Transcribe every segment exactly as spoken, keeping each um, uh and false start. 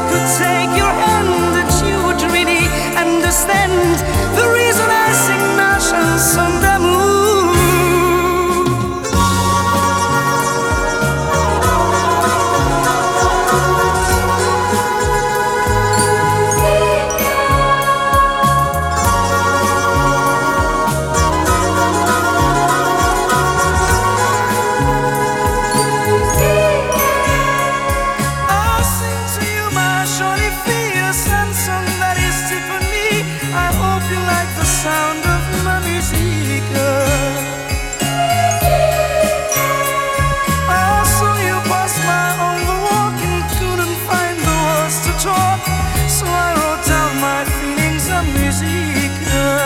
could take your hand, that you would really understand the reason I sing ma chanson d'amour. Sound of ma musique. I saw you pass by on the walk and couldn't find the words to talk, so I wrote down my feelings en musique.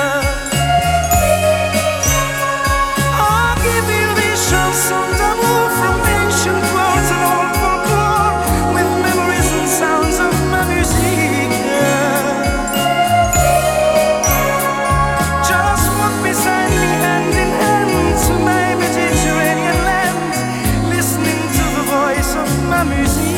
I'll give you these chansons d'amour from ancient words and old folklore, with memories and sounds of ma musique. Beside me, hand in hand, to my Mediterranean land, listening to the voice of ma musique.